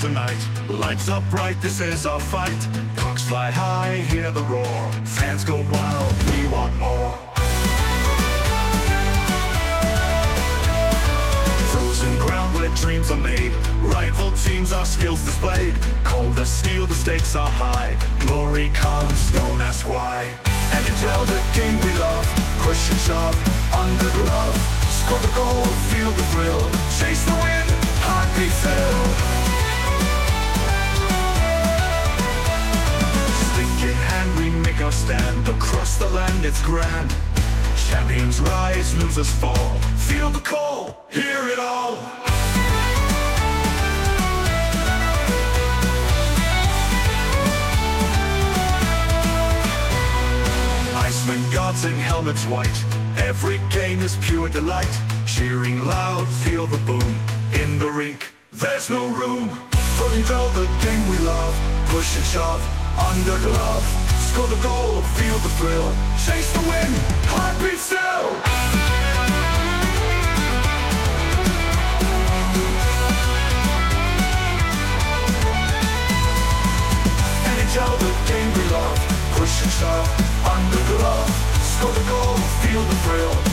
tonight. Lights up bright, this is our fight. Cocks fly high, hear the roar. Fans go wild, we want more. Frozen ground where dreams are made. Rival teams, our skills displayed. Cold as steel, the stakes are high. Glory comes, don't ask why. And you tell the game we love. Push and shove, under glove. Score the goal, feel the thrill. Chase the win, heartbeat fill. Stick in hand, we make our stand. Across the land, it's grand. Champions rise, losers fall. Feel the call, hear it all. Icemen guards in helmets white. Every game is pure delight. Cheering loud, feel the boom. In the rink, there's no room. Fully tell the game we love. Push and shove, under glove. Score the goal, feel the thrill. Chase the win, heartbeat still. NHL, the game we love. Push and shove, under glove. Score the goal, feel the thrill.